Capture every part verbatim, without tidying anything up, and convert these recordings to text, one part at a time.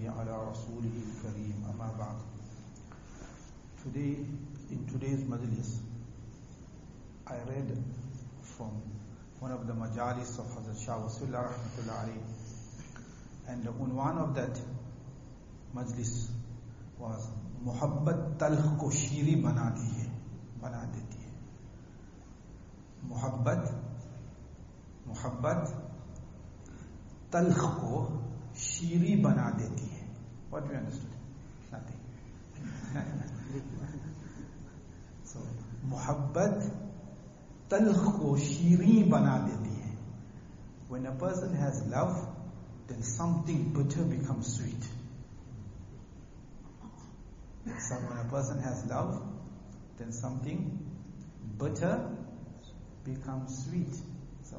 على رسوله الكريم أما بعد. Today, in today's majlis, I read from one of the majalis of Hazrat Shah Wasilullah Rahmatullah Alayhi, and the unwan of that majlis was Muhabbat talq ko shiri bana diye, bana deti hai. Muhabbat, Muhabbat talq ko shiri bana deti hai. What do you understand? Nothing. So, Muhabbat talq ko shiri bana deti hai. When a person has love, then something bitter becomes sweet. So when a person has love, then something bitter becomes sweet. So,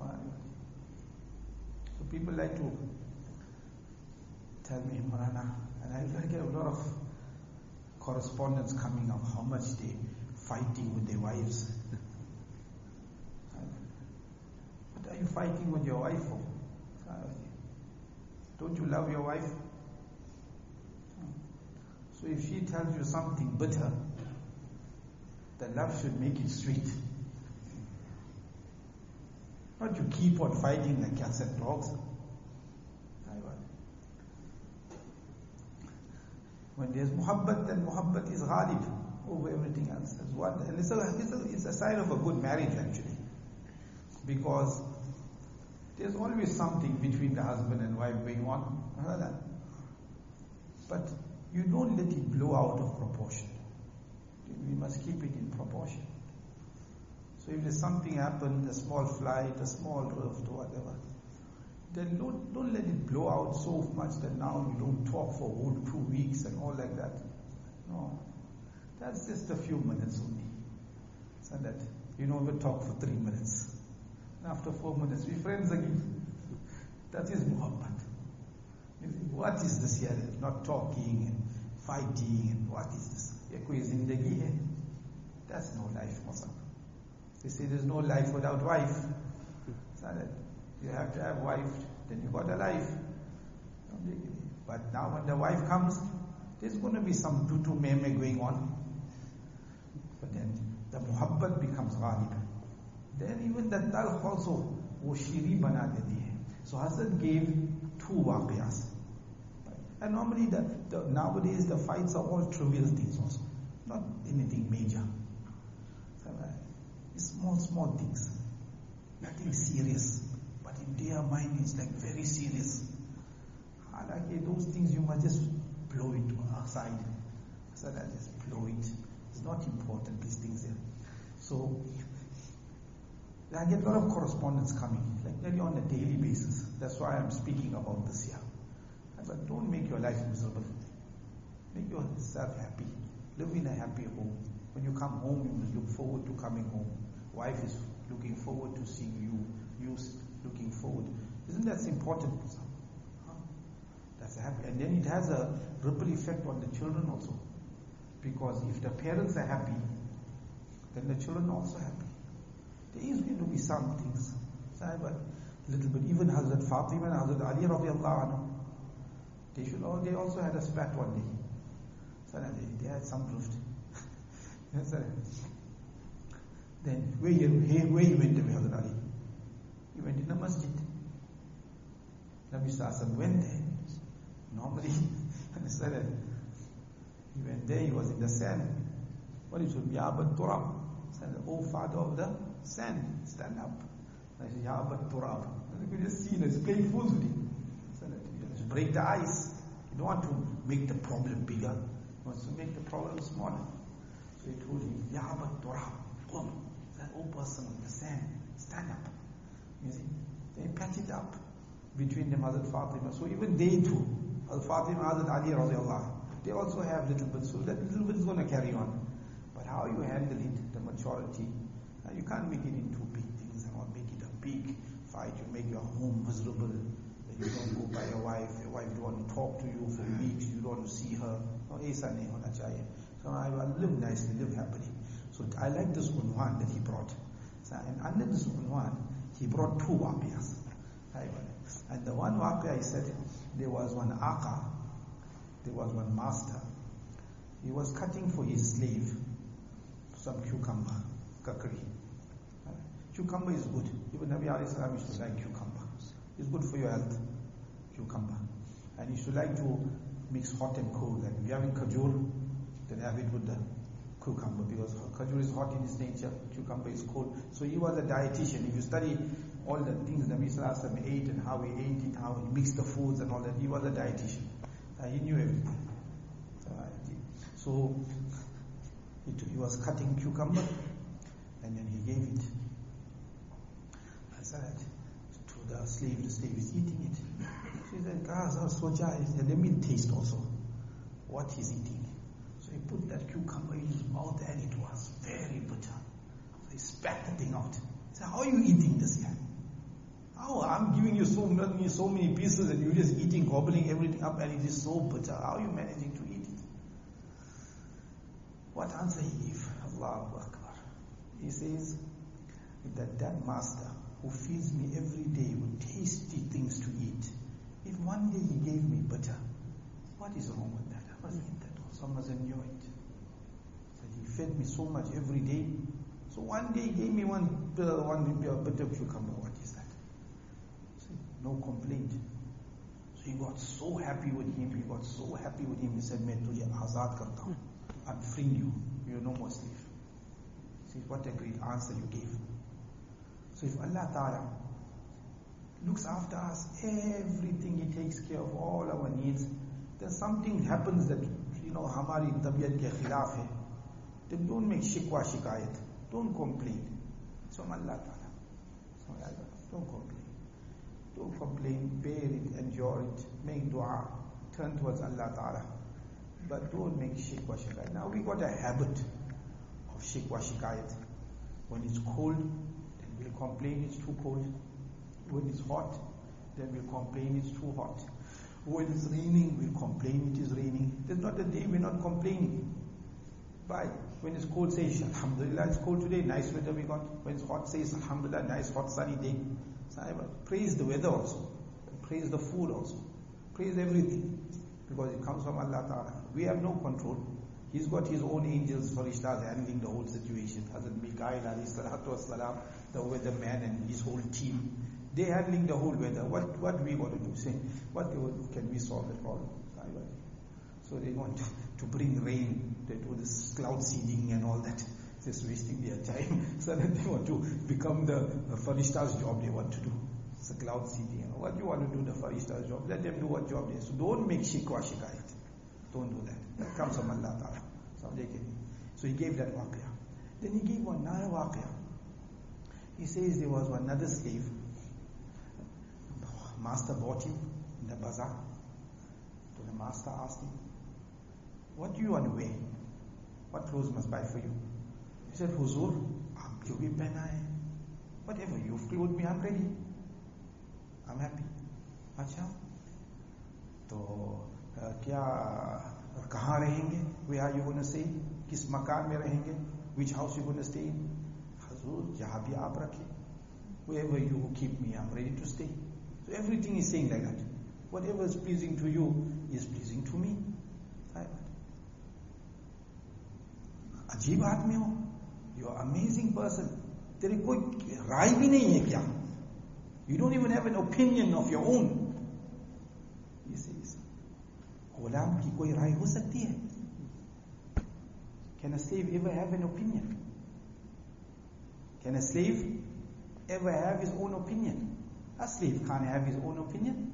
so people like to tell me, Marana, and I get a lot of correspondence coming up, how much they fighting with their wives. What are you fighting with your wife for? Don't you love your wife? So if she tells you something bitter, the love should make it sweet. Not you keep on fighting like cats and dogs. When there's muhabbat, then muhabbat is ghalib over everything else. That's what, and it's a, it's, a, it's a sign of a good marriage actually. Because there's always something between the husband and wife going on. But you don't let it blow out of proportion. We must keep it in proportion. So if there's something happened, a small flight, a small rift or whatever, then don't, don't let it blow out so much that now you don't talk for whole two weeks and all like that. No. That's just a few minutes only. So that you don't even talk for three minutes. And after four minutes, we're friends again. That is muhabbat. What is this here? Not talking and fighting and what is this? That's no life, Muslim. They say there's no life without wife. So that you have to have wife, then you got a life. But now when the wife comes, there's going to be some tutu meme going on. But then the muhabbat becomes ghalib. Then even the talq also, wo shiri bana deti hai. So Hazrat gave two waqiyas. And normally the, the nowadays the fights are all trivial things also, not anything major. So, uh, it's small, small things, nothing serious. But in their mind it's like very serious. Like those things you must just blow it aside. So that just blow it. It's not important, these things there. So I get a lot of correspondence coming, like nearly on a daily basis. That's why I'm speaking about this here. But don't make your life miserable. Make yourself happy. Live in a happy home. When you come home, you must look forward to coming home. Wife is looking forward to seeing you. You looking forward. Isn't that important? Huh? That's happy. And then it has a ripple effect on the children also. Because if the parents are happy, then the children are also happy. There is going to be some things. But a little bit. Even Hazrat Fatima and Hazrat Ali radiallahu anhu, They should all, they also had a spat one day. So they, they had some drift. Yes, then where he, where he went to Hazrat Ali? He went in the masjid. Nabi Sallallahu went there. Normally, he went there, he was in the sand. What is it? Ya'abat Turab. Said, oh father of the sand, stand up. I said, Ya'abat Turab. You could just see him, he's playing fools with him. Break the ice. You don't want to make the problem bigger. You want to make the problem smaller. So he told him, Ya Abad Turab, Qum. That old person on the sand, stand up. You see, they patch it up between them, Hazrat Fatima. So even they too, Hazrat Fatima, Hazrat Ali radiallahu, they also have little bit. So that little bit is going to carry on. But how you handle it, the maturity, uh, you can't make it into big things and not make it a big fight. You make your home miserable. You don't go by your wife, your wife don't want to talk to you for weeks, you don't want to see her. No, aisa nahi hona chahiye. So I will live nicely, live happily. So I like this unwan that he brought. So, and under this unwan, he brought two waqiyas. And the one waqiyah, he said, there was one Aqa, there was one master. He was cutting for his slave some cucumber, kakri. Uh, cucumber is good. Even Nabi alayhi salam used to like cucumber. It's good for your health, cucumber. And he used to like to mix hot and cold. Like if you're having khajur, then have it with the cucumber, because khajur is hot in its nature, cucumber is cold. So he was a dietitian. If you study all the things Nabi sallallahu alaihi wasallam ate and how he ate it, how he mixed the foods and all that, he was a dietitian. Uh, he knew everything. Uh, so he, he was cutting cucumber, and then he gave it as that to the slave. The slave is eating it. So he said, Gaza, soja, he said, let me taste also what he's eating. So he put that cucumber in his mouth, and it was very bitter. So he spat the thing out. He said, how are you eating this guy? How? I'm giving you so many, so many pieces, and you're just eating, gobbling everything up, and it is so bitter. How are you managing to eat it? What answer he gave? Allahu Akbar. He says that that master who feeds me every day with tasty things to eat, if one day he gave me bitter, what is wrong with that? I must eat that also. I must enjoy it. So he fed me so much every day. So one day he gave me one, uh, one bitter cucumber. What is that? So no complaint. So he got so happy with him. He got so happy with him. He said, "Main tujhe azad karta hu. I'm freeing you. You're no more slave." See what a great answer you gave. So if Allah Ta'ala looks after us, everything, He takes care of all our needs, then something happens that, you know, hamari tabiyat ke khilaf hai, then don't make shikwa shikayat. Don't complain. So Allah Ta'ala. So Allah, don't complain. Don't complain, bear it, endure it, make dua, turn towards Allah Ta'ala. But don't make shikwa shikayat. Now we got a habit of shikwa shikayat. When it's cold, then we'll complain it's too cold. When it's hot, then we'll complain it's too hot. When it's raining, we'll complain it is raining. There's not a day we're not complaining. Why? When it's cold, say, Alhamdulillah, it's cold today, nice weather we got. When it's hot, say, Alhamdulillah, nice hot sunny day. Praise the weather also. Praise the food also. Praise everything. Because it comes from Allah Ta'ala. We have no control. He's got his own angels, farishtas, handling the whole situation. Hazrat Mikail alayhi salatu wasalam, the weather man and his whole team. They're handling the whole weather. What what we got to do? Say, what can we solve the problem? So they want to, to bring rain. They do this cloud seeding and all that. Just wasting their time. So that they want to become the, the farishta's job they want to do. It's a cloud seeding. What do you want to do the farishta's job? Let them do what job they do. So don't make shikwa shikayat. Don't do that. That comes from Allah Ta'ala. So, so he gave that waqia. Then he gave one another waqia. He says there was one another slave. Master bought him in the bazaar. So the master asked him, what do you want to wear? What clothes must I buy for you? He said, Huzur, aap jo bhi pehna hai. Whatever you've clothed me, I'm ready. I'm happy. Acha? So, uh, kya, kahan rahenge? Where are you going to stay? Kis makan mein rahenge? Which house you going to stay in? Huzur, jahan bhi aap rakhe. Wherever you keep me, I'm ready to stay. So everything is saying like that. Whatever is pleasing to you is pleasing to me. अजीब आदमी हो, you are amazing person. तेरी कोई राय भी नहीं है क्या? You don't even have an opinion of your own. He says, गुलाम की कोई राय हो सकती है? Can a slave ever have an opinion? Can a slave ever have his own opinion? A slave can't have his own opinion.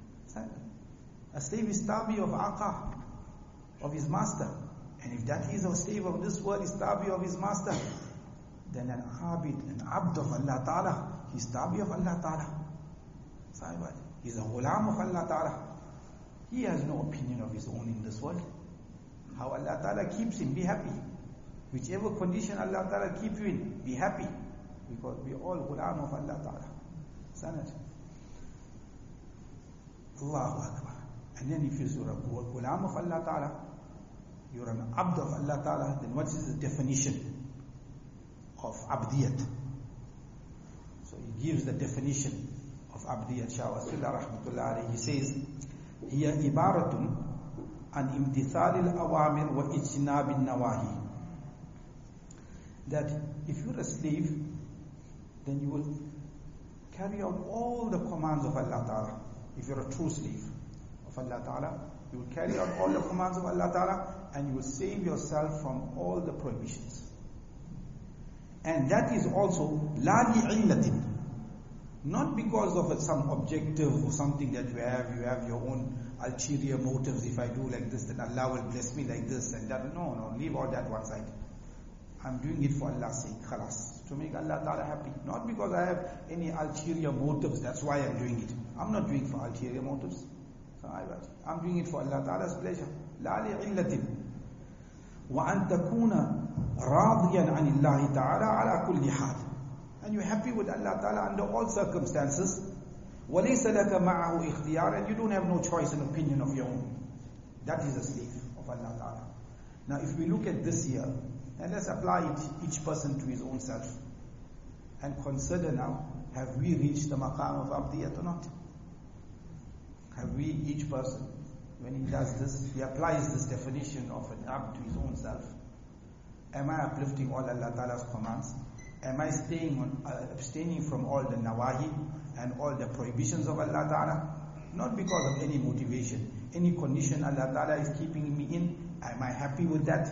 A slave is tabi of Aqa, of his master. And if that is a slave of this world, is tabi of his master, then an abid, an abd of Allah Ta'ala, he's tabi of Allah Ta'ala. He's a ghulam of Allah Ta'ala. He has no opinion of his own in this world. How Allah Ta'ala keeps him, be happy. Whichever condition Allah Ta'ala keep you in, be happy. Because we are all ghulam of Allah Ta'ala. Sanat. Allahu Akbar. And then if you're a ghulam of Allah Ta'ala, you're an abd of Allah Ta'ala, then what is the definition of abdiyat? So he gives the definition of abdiyat. Shah Rasulullah rahmatullah alayhi, he says, هي عبارة عن امتثال الأوامر واجتناب النواهي. That if you're a slave, then you will carry out all the commands of Allah Ta'ala. If you're a true slave of Allah Ta'ala, you will carry out all the commands of Allah Ta'ala and you will save yourself from all the prohibitions. And that is also la li'illatin. Not because of some objective or something that you have, you have your own ulterior motives. If I do like this, then Allah will bless me like this and that. No, no, leave all that one side. I'm doing it for Allah's sake, khalas, to make Allah Ta'ala happy. Not because I have any ulterior motives, that's why I'm doing it. I'm not doing it for ulterior motives. I'm doing it for Allah Ta'ala's pleasure. La li'illatin. وَأَن تَكُونَ رَاضِيًا عَنِ اللَّهِ تَعَالَى عَلَى كُلِّ حَالٍ. And you're happy with Allah Ta'ala under all circumstances. وَلَيْسَ لَكَ مَعَهُ اِخْتِيَارًا. And you don't have no choice and opinion of your own. That is a slave of Allah Ta'ala. Now if we look at this here, and let's apply it, each person to his own self. And consider now, have we reached the maqam of abdiyat or not? Have we, each person, when he does this, he applies this definition of an abd to his own self. Am I uplifting all Allah Ta'ala's commands? Am I staying on, uh, abstaining from all the nawahi and all the prohibitions of Allah Ta'ala? Not because of any motivation, any condition Allah Ta'ala is keeping me in. Am I happy with that?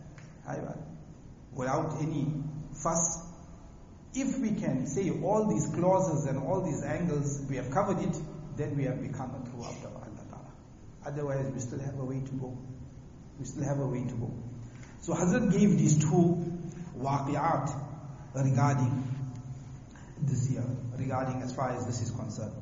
Without any fuss. If we can say all these clauses and all these angles, we have covered it, then we have become a true abd of Allah Ta'ala. Otherwise, we still have a way to go. We still have a way to go. So Hazrat gave these two waqi'at regarding this year, regarding as far as this is concerned.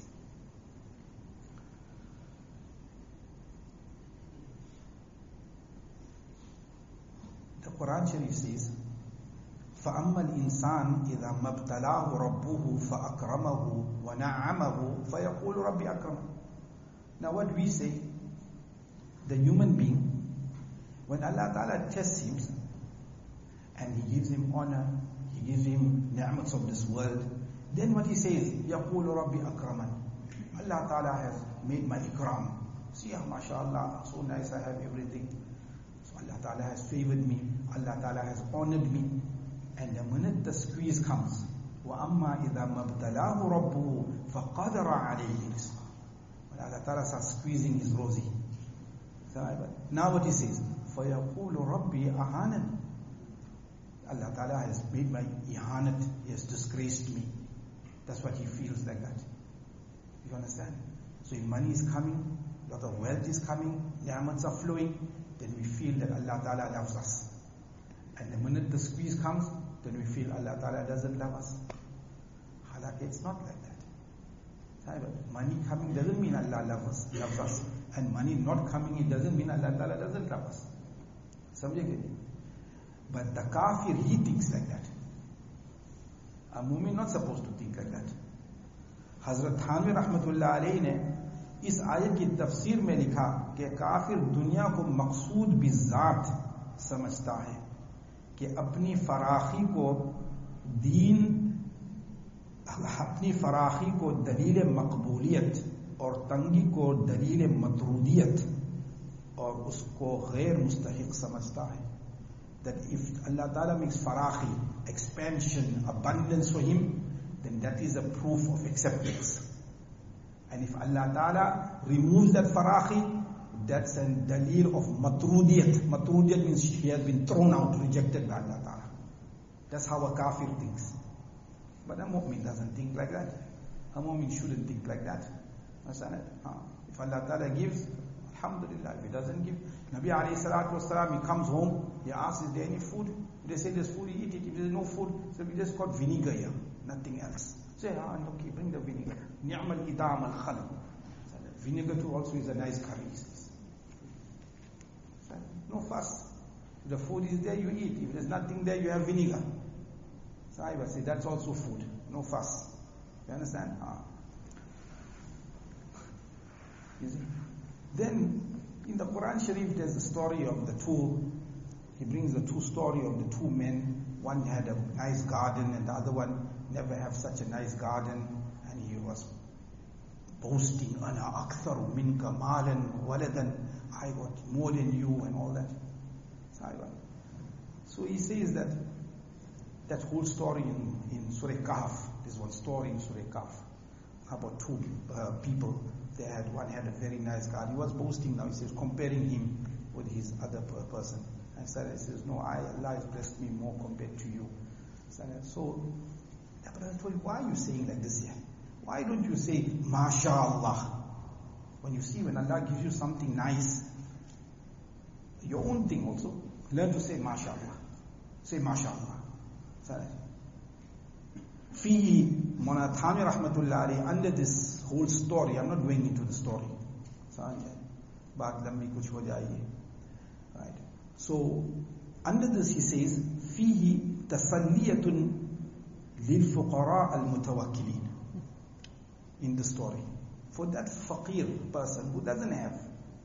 The Quran Sharif says, فَأَمَّا الْإِنسَانِ إِذَا مَبْتَلَاهُ رَبُّهُ فَأَكْرَمَهُ وَنَعَّمَهُ فَيَقُولُ رَبِّ أَكْرَمَهُ. Now what we say, the human being, when Allah Ta'ala tests him, and He gives him honor, He gives him ni'mats of this world, then what he says, يَقُولُ رَبِّ أَكْرَمَنِ. Allah Ta'ala has made my ikram. See, mashallah, so nice, I have everything. So Allah Ta'ala has favored me, Allah Ta'ala has honored me. And the minute the squeeze comes, وَأَمَّا إِذَا مَبْتَلَاهُ رَبُّهُ فَقَدَرَ عَلَيْهِ رِزْقَهُ. When Allah Ta'ala starts squeezing his rosy. Now what he says, فَيَقُولُ رَبِّي أَهَانَنِ. Allah Ta'ala has made my ihanat, He has disgraced me. That's what he feels like that. You understand? So if money is coming, a lot of wealth is coming, ni'mats are flowing, then we feel that Allah Ta'ala loves us. And the minute the squeeze comes, then we feel Allah Ta'ala doesn't love us. Halak, it's not like that. Money coming doesn't mean Allah loves us, loves us. And money not coming, it doesn't mean Allah Ta'ala doesn't love us. But the kafir, he thinks like that. A mu'min not supposed to think like that. Hazrat Thanvi Rahmatullah Alayhi ne इस आयत की तफसीर में लिखा कि काफिर दुनिया को मकसूद बिज़ात समझता है कि अपनी फराखी को दीन, अपनी फराखी को दलील मकबूलियत और तंगी को दलील मतरूदियत और उसको गैर मुस्तहिक समझता है. That if Allah Ta'ala makes farakhi, expansion, abundance for him, then that is a proof of acceptance. And if Allah Ta'ala removes that farakhi, that's a dalil of matrudiyat. Matrudiyat means he has been thrown out, rejected by Allah Ta'ala. That's how a kafir thinks. But a mu'min doesn't think like that. A mu'min shouldn't think like that. Understand it? Huh? If Allah Ta'ala gives, alhamdulillah. If He doesn't give, Nabi alayhi salatu wasalam, he comes home, he asks, is there any food? If they say there's food, he eat it. If there's no food, so we just got vinegar here, nothing else. Say, ah, okay, bring the vinegar. Ni'mal idam al khalam. Vinegar too also is a nice curry. No fuss. If the food is there, you eat. If there's nothing there, you have vinegar. So I would say that's also food. No fuss. You understand? Ah. You see? Then, in the Quran Sharif, there's the story of the two, he brings the two story of the two men. One had a nice garden and the other one never have such a nice garden, and he was boasting, Ana aktharu minka malan waladan, I got more than you and all that. So he says that that whole story in, in Surah Kahf, there's one story in Surah Kahf about two uh, people. They had, one had a very nice car. He was boasting now, he says, comparing him with his other person. And Sarah says, no, I, Allah has blessed me more compared to you. So, the brother told him, why are you saying like this here? Why don't you say, MashaAllah? When you see, when Allah gives you something nice, your own thing also, learn to say MashaAllah. Say MashaAllah. Fi Mawlana Thani Rahmatullah alayhi, under this whole story, I'm not going into the story. Baat lambi kuch ho jaye. Right. So, under this he says, Fihi tasalliyatun lil fuqara al mutawakkilin. In the story. For that faqir person who doesn't have.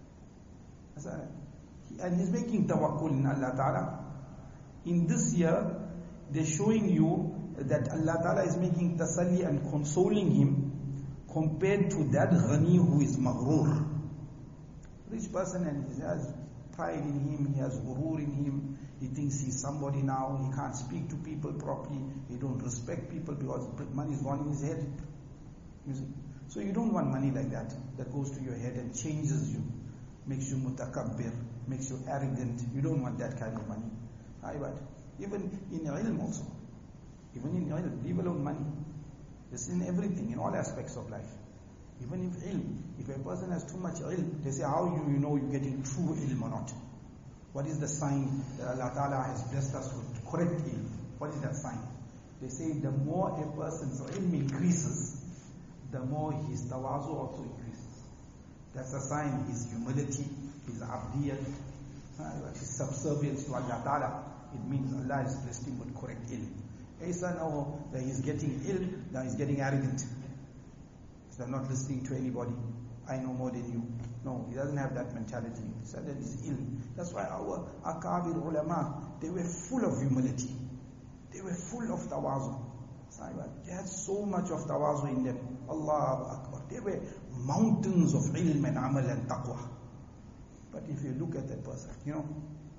And he's making tawakkul in Allah Ta'ala. In this year, they're showing you that Allah Ta'ala is making tasalli and consoling him compared to that ghani who is maghrur. Rich person, and he has pride in him, he has ghurur in him, he thinks he's somebody now, he can't speak to people properly, he don't respect people because money is gone in his head. You see? So you don't want money like that, that goes to your head and changes you, makes you mutakabbir, makes you arrogant. You don't want that kind of money. But even in ilm also, even in ilm, leave alone money. This is in everything, in all aspects of life. Even if ilm, if a person has too much ilm, they say, how you, you know you're getting true ilm or not? What is the sign that Allah Ta'ala has blessed us with correct ilm? What is that sign? They say the more a person's ilm increases, the more his tawazu also increases. That's a sign, his humility, his abdiyat, his subservience to Allah Ta'ala. It means Allah has blessed him with correct ilm. Isa now that he's getting ilm, now he's getting arrogant. He's not listening to anybody. I know more than you. No, he doesn't have that mentality. He said that is ilm. That's why our akabir ulama, they were full of humility. They were full of tawazu. They had so much of tawazu in them. Allahu Akbar. They were mountains of ilm and amal and taqwa. But if you look at that person, you know,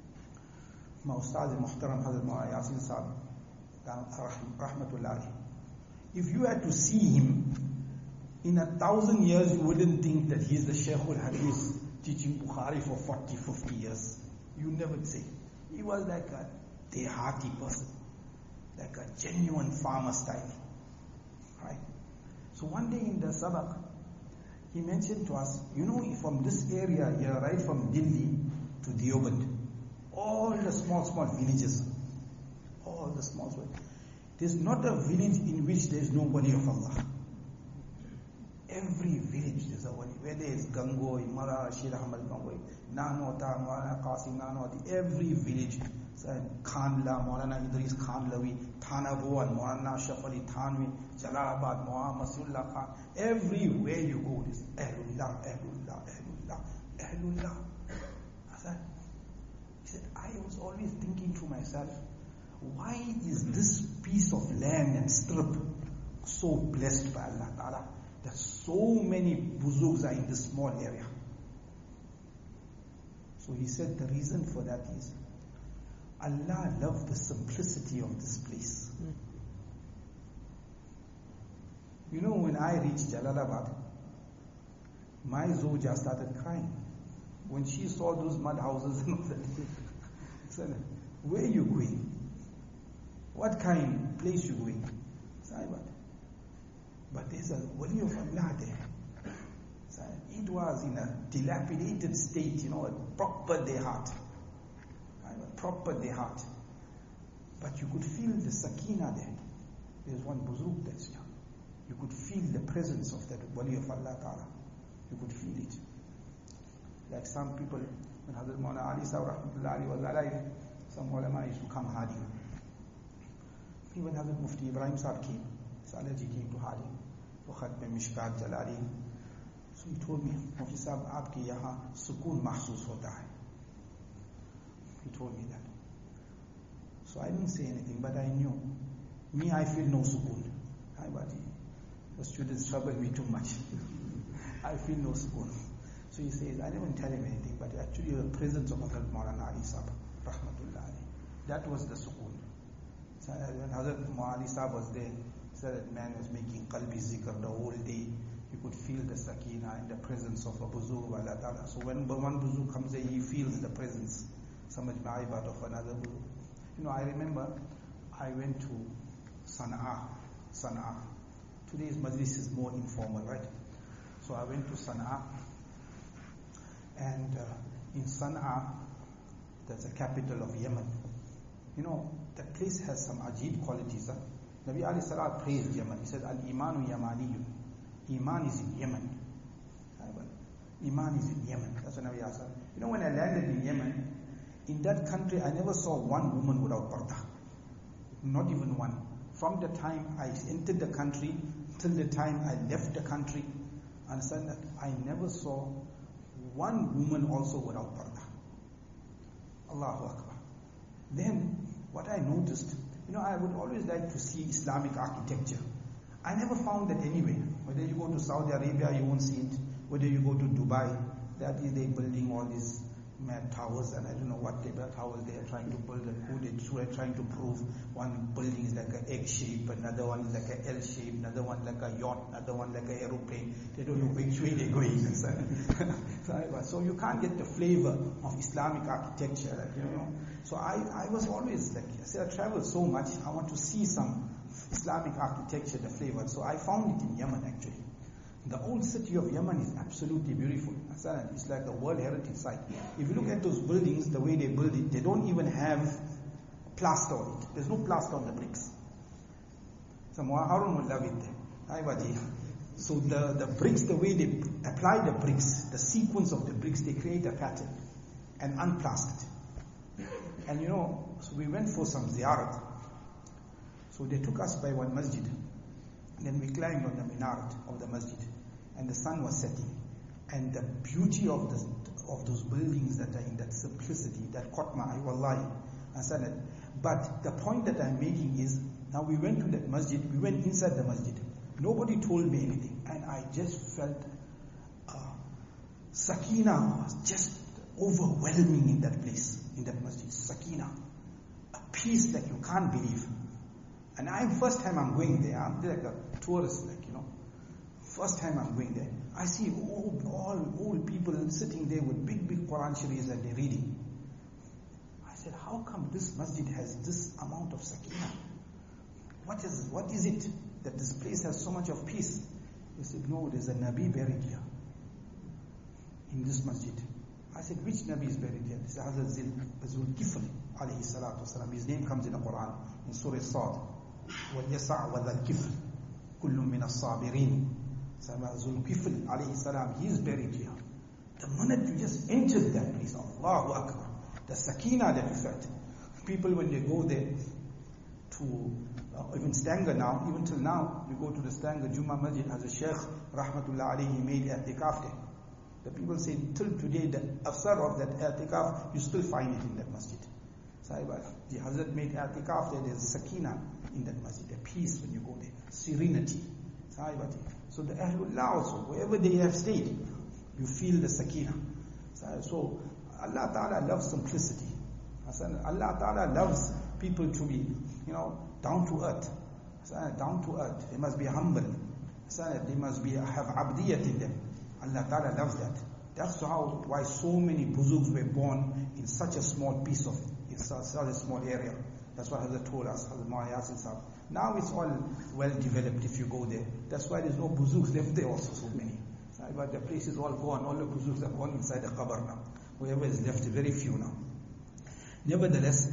my Ustaz al-Muhtaram Hazrat Maulana Yasin Sahib, Rahmatullah, if you had to see him, in a thousand years you wouldn't think that he's the Shaykh al-Hadith teaching Bukhari for forty, fifty years. You never say. He was like a Dehati person, like a genuine farmer style. Right? So one day in the sabaq, he mentioned to us, you know, from this area here, right from Delhi to Deoband, all the small, small villages, all the small, small, there's not a village in which there's no wali of Allah. Every village there's a wali, whether it's Gangoi, Mara, Shir Ahmad Gangoi, Nanota, Maulana Qasim Nanoti, every village, Khanla, Maulana Idris Khanlawi, Thanago and Maulana Shafali Thanwi, Jalalabad, Muhammad Masrullah Khan, everywhere you go, there's Ahlullah, Ahlullah, Ahlullah, Ahlullah. He said, I was always thinking to myself, why is this piece of land and strip so blessed by Allah Ta'ala that so many buzugs are in this small area? So he said the reason for that is Allah loved the simplicity of this place. Mm. You know, when I reached Jalalabad, my Zoja started crying. When she saw those mud houses and all that, said, where are you going? What kind of place you going? But there's a wali of Allah there. It was in a dilapidated state, you know, a proper dehat. A proper dehat. But you could feel the sakina there. There's one buzurg that's here. You could feel the presence of that wali of Allah Ta'ala. You could feel it. Like some people, when Hazrat Maulana Ali Sahib Rahmatullah was alive, some ulama used to come Hadi. Even Hazrat Mufti Ibrahim Sahib came, Salaji came to Hadi. For Khatme Mishkat Jalali. So he told me, Mufti Sahib, aapke yahan sukoon mahsoos hota hai. He told me that. So I didn't say anything, but I knew. Me, I feel no sukoon. The students trouble me too much. I feel no sukoon. So he says, I didn't tell him anything, but actually the presence of Hazrat Maulana Ali Sahib, rahmatullah alayhi, that was the sukoon. So when Hazrat Maulana Ali Sahib was there, he said that man was making qalbi zikr the whole day. You could feel the sakina in the presence of a buzurg wa Allah ta'ala. So when one buzurg comes there, he feels the presence, samajh mein aayi baat of another buzurg. You know, I remember I went to Sana'a, Sana'a. Today's majlis is more informal, right? So I went to Sana'a, and uh, in Sana'a, that's the capital of Yemen. You know, that place has some ajib qualities. Huh? Nabi alayhi salat praised Yemen. He said, Al-Imanu Yamaniyun. Iman is in Yemen. Iman is in Yemen. That's what Nabi said. You know, when I landed in Yemen, in that country, I never saw one woman without parda. Not even one. From the time I entered the country till the time I left the country, understand that I never saw one woman also without parda. Allahu Akbar. Then, what I noticed, you know, I would always like to see Islamic architecture. I never found that anywhere. Whether you go to Saudi Arabia, you won't see it. Whether you go to Dubai, that is they building all these mad towers, and I don't know what type of towers they are trying to build and who they are trying to prove. One building is like an egg shape, another one is like an L shape, another one like a yacht, another one like an aeroplane. They don't know which way they're going. So you can't get the flavor of Islamic architecture, like, you know. So I, I was always like, I said, I travel so much, I want to see some Islamic architecture, the flavor. So I found it in Yemen actually. The old city of Yemen is absolutely beautiful. It's like a World Heritage Site. If you look at those buildings, the way they build it, they don't even have plaster on it. There's no plaster on the bricks. So Muharram will love it. So the, the bricks, the way they apply the bricks, the sequence of the bricks, they create a pattern and unplastered. And you know, so we went for some ziyarat. So they took us by one masjid. Then we climbed on the minaret of the masjid, and the sun was setting. And the beauty of the, of those buildings that are in that simplicity, that caught my eye, wallahi. But the point that I'm making is, now we went to that masjid, we went inside the masjid. Nobody told me anything, and I just felt uh, sakina was just overwhelming in that place, in that masjid. Sakina, a peace like you can't believe. And I, first time I'm going there, I'm like a tourist, like, you know. First time I'm going there, I see old, all old people sitting there with big, big Quran Sharifs and they're reading. I said, how come this masjid has this amount of sakina? What is, what is it that this place has so much of peace? He said, no, there's a Nabi buried here in this masjid. I said, which Nabi is buried here? He said, Hazrat Zulkifl, alayhi salatu wasalam. His name comes in the Quran, in Surah Sad. وَالْيَسَعْ وَذَا الْكِفْلِ كُلٌّ مِّنَ الصَّابِرِينَ. Zulkifl alayhi salam, he is buried here. The minute you just entered that place, Allahu Akbar, the sakina that you felt. People when they go there to uh, even Stanger now, even till now, you go to the Stanger Jummah Masjid, as a Sheikh rahmatullah alayhi made i'tikaf there. The people say till today the afsar of that i'tikaf, you still find it in that masjid. The Hazrat made i'tikaf there, there's sakina in that masjid, a peace when you go there, serenity. So the Ahlullah also, wherever they have stayed, you feel the sakina. So Allah Ta'ala loves simplicity. Allah Ta'ala loves people to be, you know, down to earth. Down to earth. They must be humble. They must be have abdiyat in them. Allah Ta'ala loves that. That's how, why so many buzurgs were born in such a small piece of, in such a small area. That's what Hazrat told us, Hazrat Maulana Yasin Sahib. Now it's all well developed if you go there. That's why there's no buzurgs left there also, so many. But the place is all gone, all the buzurgs are gone inside the qabr now. Whoever is left, very few now. Nevertheless,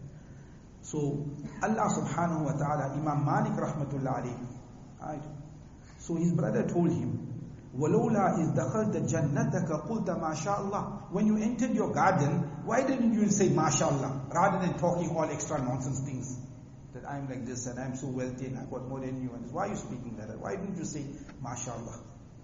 so Allah subhanahu wa ta'ala, Imam Malik rahmatullah alayhi, right? So his brother told him, وَلَوْلَا إِذْ دَخَلْتَ جَنَّتَكَ قُلْتَ مَا شَاء اللَّهِ. When you entered your garden, why didn't you say MashaAllah, rather than talking all extra nonsense things? That I'm like this and I'm so wealthy and I've got more than you. And why are you speaking like that? Why didn't you say MashaAllah?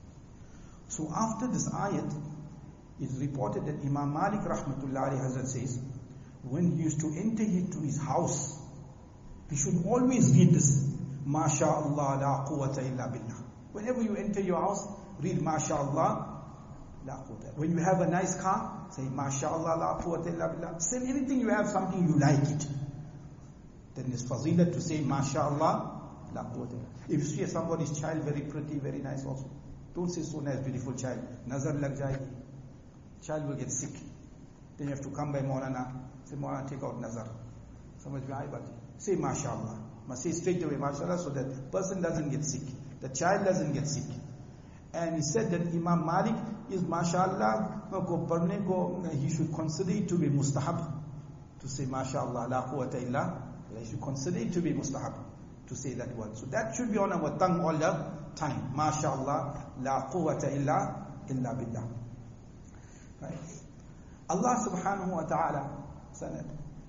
So after this ayat, it's reported that Imam Malik rahmatullah alayhi Hazrat says, when he used to enter into his house, he should always read this, MashaAllah la quwwata illa billah. Whenever you enter your house, read MashaAllah, La quwwata. When you have a nice car, say MashaAllah, la quwwata illa billah. Say anything you have, something you like it. Then it's fazilat to say MashaAllah, la quwwata. If you see somebody's child very pretty, very nice also, don't say so nice, beautiful child. Nazar lag jayegi. Child will get sick. Then you have to come by Maulana. Say Maulana, take out nazar. Samajh mein aayi baat. Say MashaAllah. Must say straight away MashaAllah so that the person doesn't get sick. The child doesn't get sick. And he said that Imam Malik is MashaAllah ko padhne ko, he should consider it to be mustahab. To say MashaAllah, la quwwata illa. He should consider it to be mustahab. To say that word. So that should be on our tongue all the time. MashaAllah, la quwwata illa, illa billah. Right? Allah subhanahu wa ta'ala said,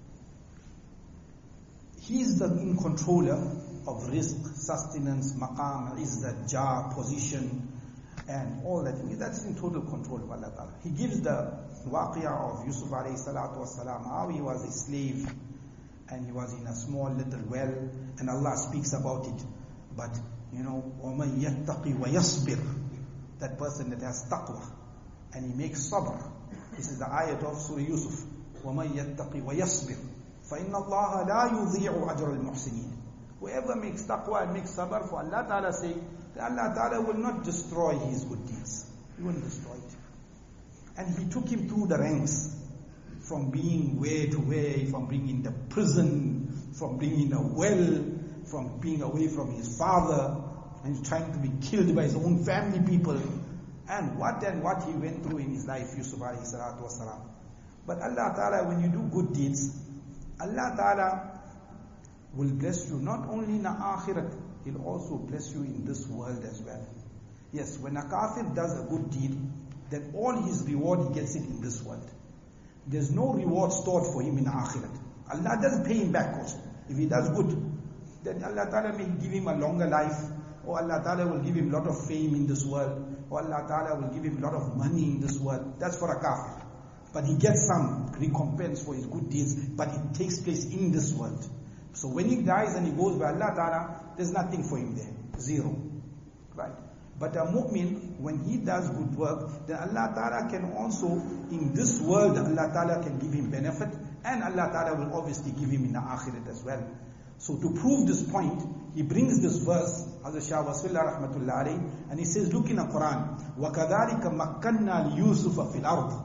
He is the in controller of rizq, sustenance, maqam, izzat, jah, position, and all that. That's in total control of Allah Ta'ala. He gives the waqiyah of Yusuf alayhi salatu wasalam, how he was a slave, and he was in a small little well, and Allah speaks about it. But, you know, وَمَنْ يَتَّقِ وَيَصْبِرْ, that person that has taqwa, and he makes sabr. This is the ayat of Surah Yusuf. وَمَنْ يَتَّقِ وَيَصْبِرْ فَإِنَّ اللَّهَ لَا يُضِيعُ أَجْرَ الْمُحْسِنِينَ. Whoever makes taqwa and makes sabr for Allah Ta'ala's sake, Allah Ta'ala will not destroy his good deeds. He won't destroy it. And he took him through the ranks, from being way to way, from being in the prison, from being in a well, from being away from his father, and trying to be killed by his own family people. And what and what he went through in his life, Yusuf alayhi salatu wasalam. But Allah Ta'ala, when you do good deeds, Allah Ta'ala will bless you not only in the akhirat, He'll also bless you in this world as well. Yes, when a kafir does a good deed, then all his reward, he gets it in this world. There's no reward stored for him in akhirat. Allah doesn't pay him back also. If he does good, then Allah Ta'ala may give him a longer life, or Allah Ta'ala will give him a lot of fame in this world, or Allah Ta'ala will give him a lot of money in this world. That's for a kafir. But he gets some recompense for his good deeds, but it takes place in this world. So when he dies and he goes by Allah Ta'ala, there's nothing for him there. Zero. Right? But a mu'min, when he does good work, then Allah Ta'ala can also, in this world, Allah Ta'ala can give him benefit, and Allah Ta'ala will obviously give him in the akhirat as well. So to prove this point, he brings this verse, Hazrat Shah Wasfillah rahmatullah alayhi, and he says, look in the Quran, وَكَذَلِكَ مَكَّنَّا لِيُوسُفَ فِي الْأَرْضِ.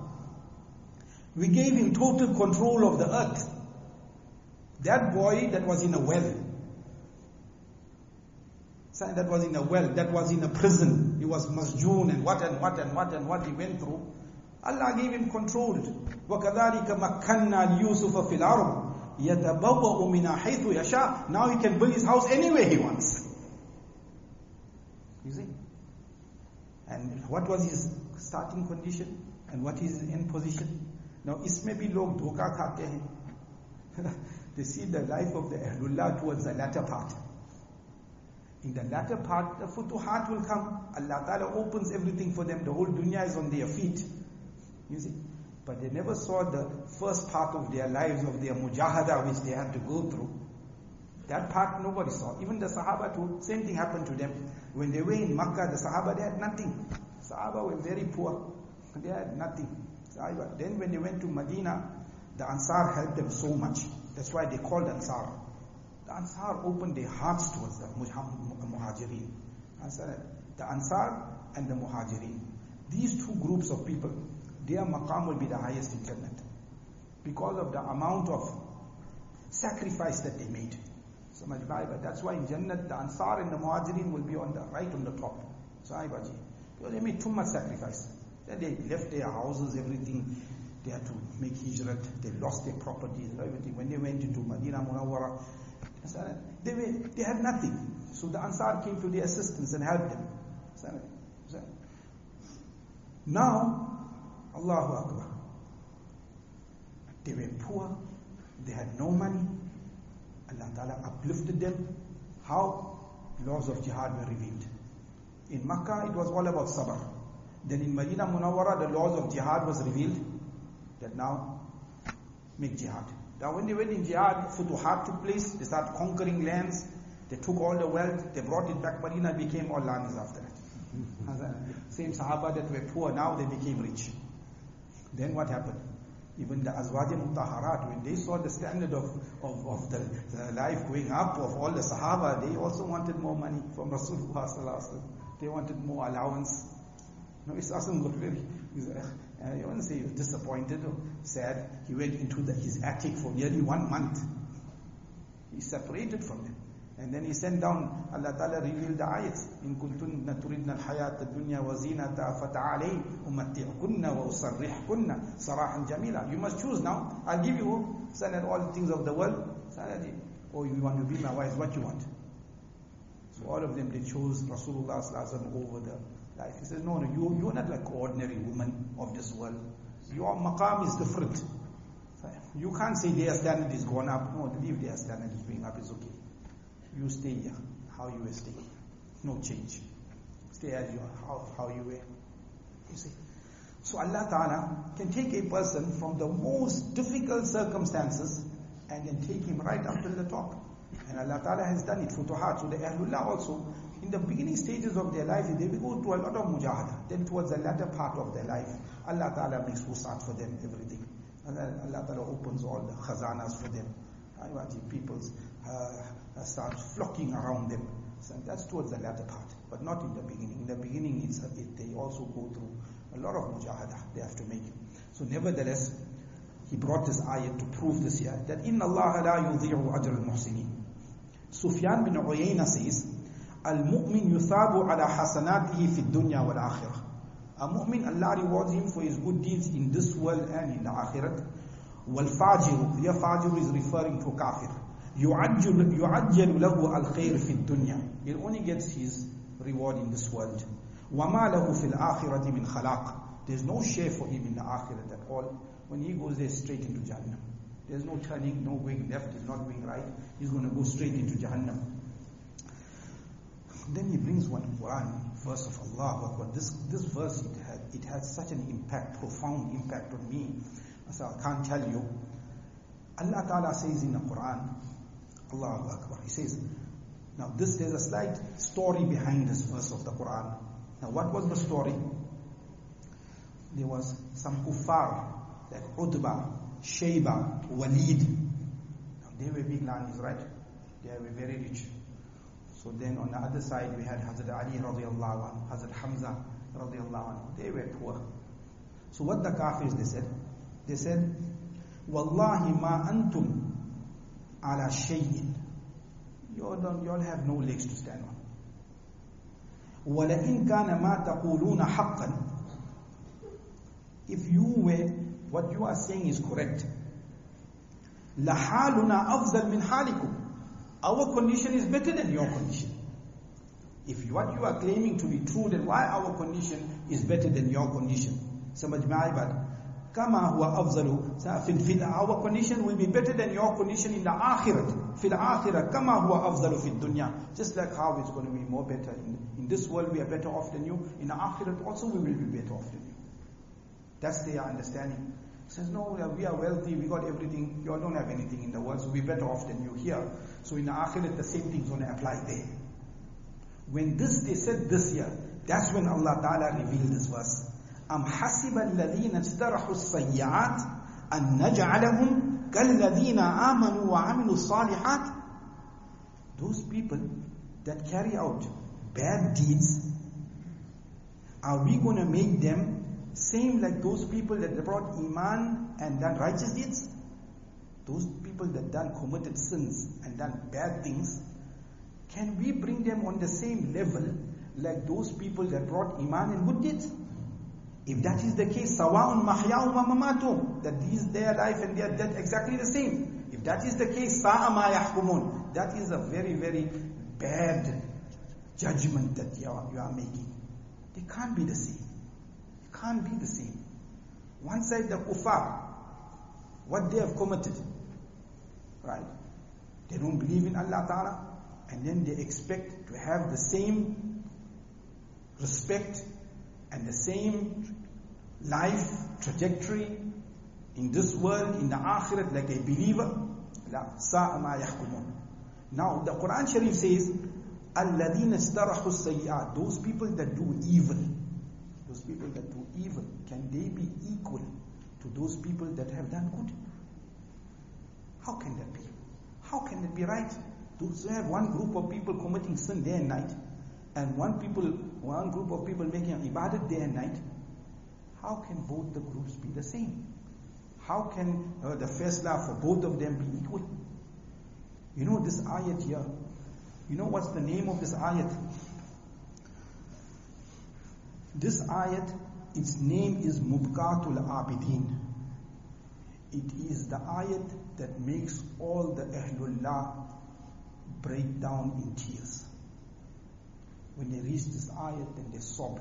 We gave him total control of the earth. That boy that was in a well, that was in a well, that was in a prison, he was masjoon and what and what and what and what he went through, Allah gave him control. وَكَذَلِكَ مَكَّنَّا لِيُوسُفَ فِي الْأَرْضِ يَتَبَوَّأُ مِنْهَا حَيْثُ يَشَاءُ. Now he can build his house anywhere he wants. You see? And what was his starting condition? And what is his end position? Now, isme bhi log dhoka khate hain. They see the life of the Ahlullah towards the latter part. In the latter part, the futuhat will come. Allah Ta'ala opens everything for them. The whole dunya is on their feet. You see? But they never saw the first part of their lives, of their mujahada, which they had to go through. That part nobody saw. Even the Sahaba too, same thing happened to them. When they were in Makkah, the Sahaba, they had nothing. Sahaba were very poor. They had nothing. Sahaba. Then when they went to Medina, the Ansar helped them so much. That's why they called Ansar. The Ansar opened their hearts towards the Muhajirin. The Ansar and the Muhajirin. These two groups of people, their maqam will be the highest in Jannah. Because of the amount of sacrifice that they made. So much But that's why in Jannah, the Ansar and the Muhajirin will be on the right on the top. Sahibaji. Because they made too much sacrifice. Then they left their houses, everything. They had to make hijrat. They lost their properties, everything. When they went into Medina Munawwara, they were, they had nothing. So the Ansar came to their assistance and helped them. Now, Allahu Akbar. They were poor. They had no money. Allah Ta'ala uplifted them. How? Laws of jihad were revealed. In Makkah, it was all about sabr. Then in Medina Munawwara, the laws of jihad was revealed. That now, make jihad. Now when they went in jihad, futuhat took place. They started conquering lands. They took all the wealth. They brought it back. Medina became all lands after that. Same Sahaba that were poor, now they became rich. Then what happened? Even the Azwaj Mutahharat, when they saw the standard of, of, of the, the life going up of all the Sahaba, they also wanted more money from Rasulullah sallallahu alaihi wasallam. They wanted more allowance. No, it's Islam got very, uh, you want to say he was disappointed or sad. He went into the, his attic for nearly one month. He separated from them. And then he sent down, Allah Ta'ala revealed the ayats. In kuntunna turidna al-hayat ad-dunya wa zinata fata'alay umatti'kunna wa usarrihkunna sarahan jamila. You must choose now. I'll give you, son, and all things of the world. Oh, you want to be my wife, what you want? So all of them, they chose Rasulullah sallallahu alaihi wasallam over the life. He says, no, no, you, you're not like ordinary woman of this world. Your maqam is different. You can't say their standard is gone up. No, leave their standard is going up, it's okay. You stay here, how you were staying. No change. Stay as you are, how, how you were. You see. So Allah Ta'ala can take a person from the most difficult circumstances and then take him right up to the top. And Allah Ta'ala has done it. Futuhat. So the Ahlullah also, in the beginning stages of their life, they will go through a lot of mujahada. Then towards the latter part of their life, Allah Ta'ala makes wusat for them, everything. Allah, Allah Ta'ala opens all the khazanas for them. People uh, start flocking around them. So that's towards the latter part, but not in the beginning. In the beginning, it's, it, they also go through a lot of mujahada they have to make. So nevertheless, he brought this ayat to prove this here, that إِنَّ اللَّهَ لَا يُضِيعُ أَجْرَ الْمُحْسِنِينَ. Sufyan bin Uyayna says, Al-mu'min yuthabu ala hasanatihi fi dunya wal akhirah. A mu'min, Allah rewards him for his good deeds in this world and in the akhirat. Wal fajiru, here fajiru is referring to kafir. يُعَجَّلُ يُعَجَّلُ لَهُ الْخَيْرِ فِي الدُّنْيَا. He only gets his reward in this world. وَمَا لَهُ فِي الْآخِرَةِ مِنْ خَلَاقٍ. There's no share for him in the akhirat at all. When he goes there, straight into Jahannam. There's no turning, no going left, he's not going right. He's going to go straight into Jahannam. Then he brings one Quran verse of Allah. But this this verse, it had it had such an impact, profound impact on me. So I can't tell you. Allah Ta'ala says in the Quran, Allahu Akbar. He says, now this there's a slight story behind this verse of the Quran. Now what was the story? There was some kuffar like Utbah, Shayba, Walid. Now they were big lands, right? They were very rich. So then on the other side we had Hazrat Ali radiallahu anhu, Hazrat Hamza radiallahu anhu. They were poor. So what the Kafirs, they said? They said, Wallahi ma antum ala shay'in. You don't, you all have no legs to stand on. وَلَئِنْ كَانَ مَا تَقُولُونَ حَقًّا. If you were, what you are saying is correct, لَحَالُنَا أَفْضَلْ مِنْ حَالِكُمْ. Our condition is better than your condition. If what you are claiming to be true, then why our condition is better than your condition? Samajh mein baat. Kama huwa afzalu. Our condition will be better than your condition in the akhirat. Fil akhirat, kama huwa afzalu fid dunya. Just like how it's going to be more better. In, in this world we are better off than you. In the akhirat also we will be better off than you. That's their understanding. He says, no, we are wealthy, we got everything. You all don't have anything in the world, so we're better off than you here. So in the akhirat, the same thing's going to apply there. When this, they said this here, that's when Allah Ta'ala revealed this verse. أَمْ حَسِبَ الَّذِينَ اجْتَرَحُوا السَّيِّئَاتِ أَنْ نَجْعَلَهُمْ كَالَّذِينَ آمَنُوا وَعَمِلُوا الصَّالِحَاتِ. Those people that carry out bad deeds, are we going to make them same like those people that brought iman and done righteous deeds? Those people that done committed sins and done bad things, can we bring them on the same level like those people that brought iman and good deeds? If that is the case, sawa'un mahyahum wa mamatum, that these their life and their death exactly the same. If that is the case, sa'a ma yahkumun, that is a very very bad judgment that you are, you are making. They can't be the same. It can't be the same. One side the kuffar, what they have committed, right? They don't believe in Allah Ta'ala, and then they expect to have the same respect and the same life trajectory in this world, in the akhirat, like a believer. La sa'a ma yahkumun. Now the Quran Sharif says, الَّذِينَ اسْتَرَحُوا السَّيِّئَاتِ. Those people that do evil, those people that do evil, can they be equal to those people that have done good? How can that be? How can it be right? To have one group of people committing sin day and night, and one people, one group of people making ibadat day and night. How can both the groups be the same? How can uh, the faisla for both of them be equal? You know this ayat here. You know what's the name of this ayat? This ayat, its name is Mubqatul Abidin. It is the ayat that makes all the Ahlullah break down in tears. When they reach this ayat, then they sob.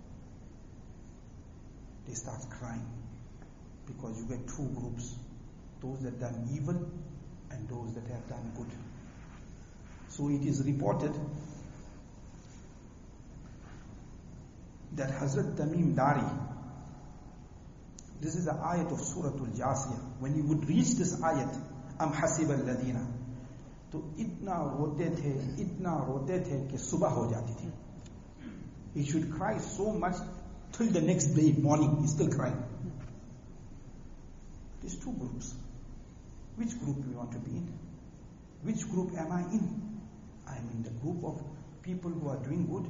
They start crying. Because you get two groups. Those that done evil and those that have done good. So it is reported that Hazrat Tamim Dari, this is the ayat of Surah Al-Jasiyah. When he would reach this ayat, Am Hasib al-Ladina, to itna rote the, itna rote the, ke subah ho jati thi. He should cry so much till the next day morning, he's still crying. There's two groups. Which group do we want to be in? Which group am I in? I am in the group of people who are doing good,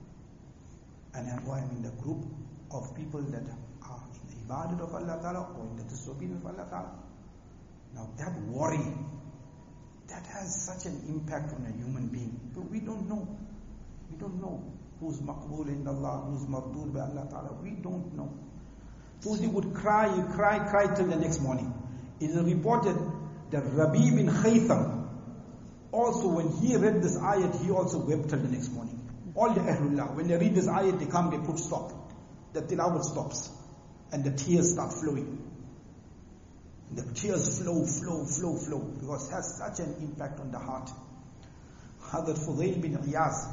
and I am in the group of people that are in the ibadat of Allah Ta'ala or in the disobedience of Allah Ta'ala. Now that worry, that has such an impact on a human being. But we don't know. We don't know who's maqbool in Allah, who's mardud by Allah Ta'ala. We don't know. So he would cry, cry, cry till the next morning. It is reported that Rabi bin Khaytham, also when he read this ayat, he also wept till the next morning. All the Ahlullah, when they read this ayat, they come, they put stop. The tilawat stops. And the tears start flowing. The tears flow, flow, flow, flow. Because it has such an impact on the heart. Hazrat Fudail bin Iyas,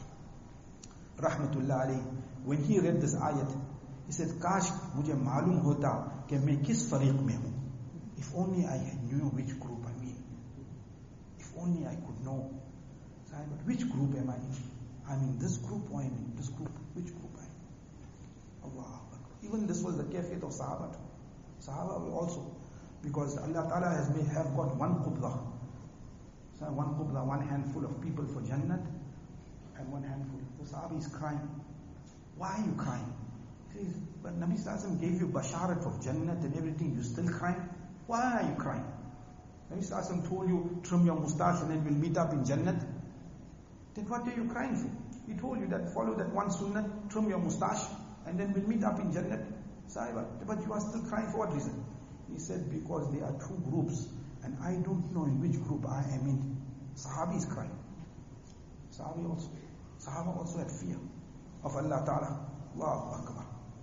Rahmatullah alayhi, when he read this ayat, he said, Kash mujhe malum hota ke main kis fariq mein hu. If only I knew which group I'm in. If only I could know. But which group am I in? I'm in this group or I'm in this group? Which group am I in? Allah Akbar. Even this was the kafiyat of Sahaba too. Sahaba also. Because Allah Ta'ala has made, have got one qubla. So one qubla, one handful of people for Jannat, and one handful. The Sahaba is crying. Why are you crying? He says, but Nabi Sallallahu Alaihi Wasallam gave you basharat of Jannat and everything, you still crying? Why are you crying? Nabi Sallallahu Alaihi Wasallam told you, trim your mustache and then we'll meet up in Jannat. Then what are you crying for? He told you that follow that one sunnah, trim your mustache, and then we'll meet up in Jannat. Sahaba, but you are still crying for what reason? He said, because there are two groups, and I don't know in which group I am in. Sahabi is crying. Sahabi also. Sahaba also had fear of Allah Ta'ala. Allahu Akbar.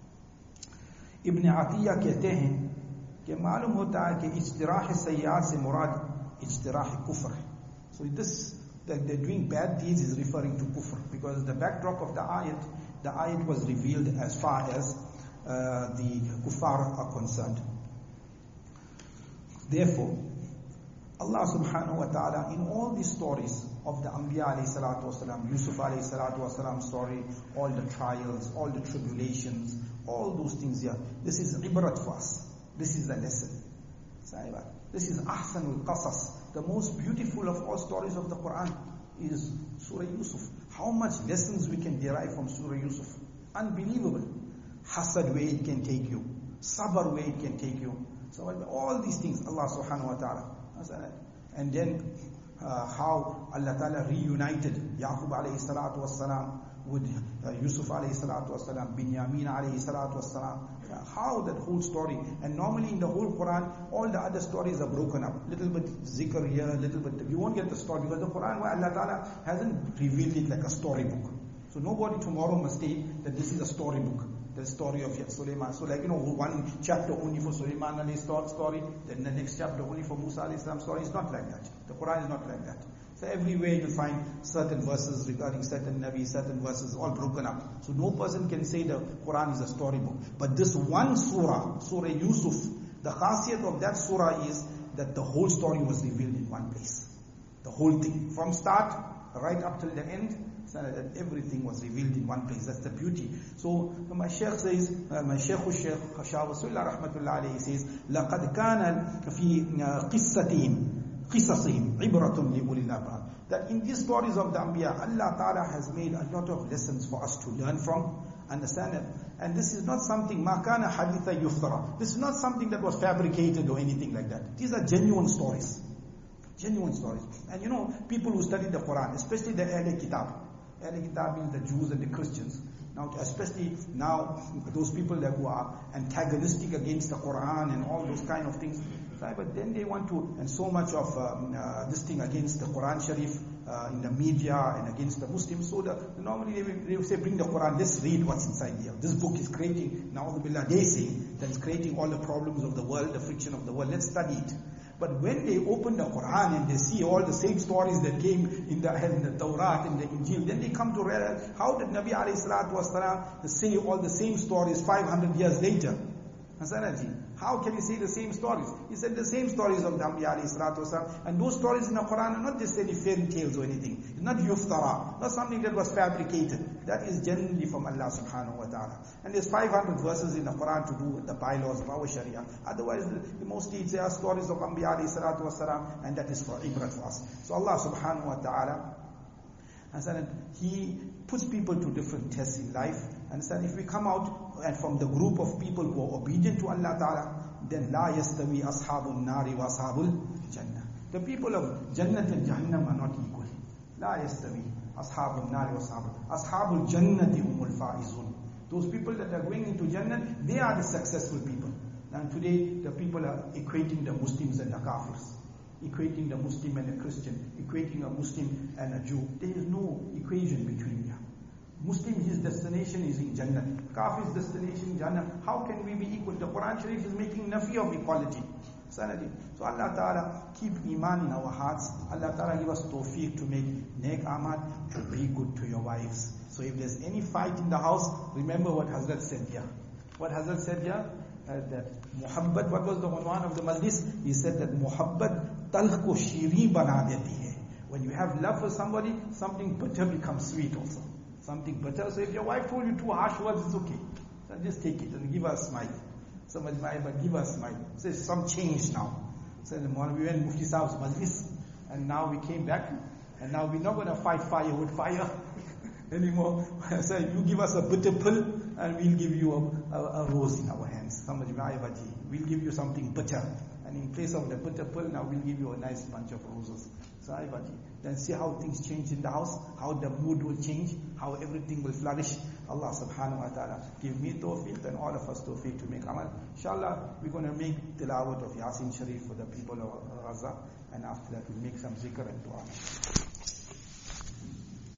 Ibn Atiyah कहते हैं कि मालूम होता है कि इज्तिराह सय्यात से मुराद इज्तिराह कुफ्र है. So this, that they're doing bad deeds is referring to kufr, because the backdrop of the ayat, the ayat was revealed as far as uh, the kuffar are concerned. Therefore, Allah subhanahu wa ta'ala, in all these stories of the Anbiya alayhi salatu wasalam, Yusuf alayhi salatu wasalam story, all the trials, all the tribulations, all those things here, this is ibrat for us. This is the lesson. This is ahsanul qasas. The most beautiful of all stories of the Quran is Surah Yusuf. How much lessons we can derive from Surah Yusuf. Unbelievable. Hasad, where it can take you. Sabr, where it can take you. So all these things, Allah subhanahu wa ta'ala. And then uh, how Allah ta'ala reunited Yaqub alayhi salatu wassalam with uh, Yusuf alayhi salatu wassalam, Binyamin alayhi salatu wassalam. Uh, how that whole story. And normally in the whole Quran, all the other stories are broken up. Little bit zikr here, little bit. You won't get the story because the Quran, where Allah ta'ala hasn't revealed it like a storybook. So nobody tomorrow must say that this is a storybook. The story of Sulaiman. So like, you know, one chapter only for Sulaiman alayhi story, then the next chapter only for Musa alayhi salam story. It's not like that. The Quran is not like that. So everywhere you find certain verses regarding certain Nabi, certain verses all broken up. So no person can say the Quran is a storybook. But this one surah, Surah Yusuf, the khasiyat of that surah is that the whole story was revealed in one place. The whole thing. From start right up till the end, so that everything was revealed in one place. That's the beauty. So my Shaykh says, uh, my Shaykh Shaykh Shah Rasulullah rahmatullah alayhi says, لَقَدْ كَانَ فِي قِصَّتِهِمْ قِصَصِهِمْ عِبْرَةٌ لِأُولِي الْأَلْبَابِ. That in these stories of the Anbiya, Allah Ta'ala has made a lot of lessons for us to learn from, understand it. And this is not something, مَا كَانَ حَدِيثًا يُفْتَرَى. This is not something that was fabricated or anything like that. These are genuine stories. Genuine stories. And you know, people who study the Quran, especially the Ahl Kitab. Ahl Kitab means the Jews and the Christians. Now, especially now, those people that who are antagonistic against the Quran and all those kind of things. But then they want to, and so much of um, uh, this thing against the Quran Sharif uh, in the media and against the Muslims. So the, normally they will, they will say, bring the Quran, let's read what's inside here. This book is creating, na'udhu billah, they say, that it's creating all the problems of the world, the friction of the world. Let's study it. But when they open the Quran and they see all the same stories that came in the, in the Tawrat and the Injil, then they come to realize, how did Nabi alayhi salatu wasalam say all the same stories five hundred years later? How can he say the same stories? He said the same stories of the Anbiya alayhi salatu wasalam, and those stories in the Quran are not just any fairy tales or anything. It's not yuftara, not something that was fabricated. That is genuinely from Allah subhanahu wa ta'ala. And there's five hundred verses in the Quran to do with the bylaws of our Sharia. Otherwise, the, mostly they are stories of Anbiya alayhi salatu wasalam, and that is for ibrat for us. So Allah subhanahu wa ta'ala, and He puts people to different tests in life. And so if we come out and from the group of people who are obedient to Allah Ta'ala, then la yastawi ashabul nari wa ashabul jannah. The people of Jannat and Jahannam are not equal. La yastawi ashabul nari wa ashabul. Ashabul jannati humul faizun. Those people that are going into Jannat, they are the successful people. And today the people are equating the Muslims and the Kafirs. Equating the Muslim and the Christian, equating a Muslim and a Jew. There is no equation between them. Muslim, his destination is in Jannah. Kafir's destination in Jannah. How can we be equal? The Quran Sharif is making nafi of equality. Sanadi. So Allah Ta'ala keep iman in our hearts. Allah Ta'ala give us tawfiq to make nek amal, to be good to your wives. So if there's any fight in the house, remember what Hazrat said here. What Hazrat said here? Uh, that Muhabbat, what was the unwan of the majlis? He said that Muhabbat talq ko shiri bana deti hai. When you have love for somebody, something bitter becomes sweet also. Something bitter. So if your wife told you two harsh words, it's okay. So just take it and give her a smile. Somebody might, but give her a smile. So there's some change now. So in the morning we went to Mufti Sahib's majlis, and now we came back, and now we're not going to fight fire with fire anymore. So you give us a bitter pill, and we'll give you a, a, a rose in our hands. Somebody, we'll give you something bitter. And in place of the bitter pill, now we'll give you a nice bunch of roses. So then see how things change in the house, how the mood will change, how everything will flourish. Allah subhanahu wa ta'ala give me tawfiq and all of us tawfiq to make amal. Inshallah, we're going to make tilawat of Yasin Sharif for the people of Gaza, and after that we'll make some zikr and dua.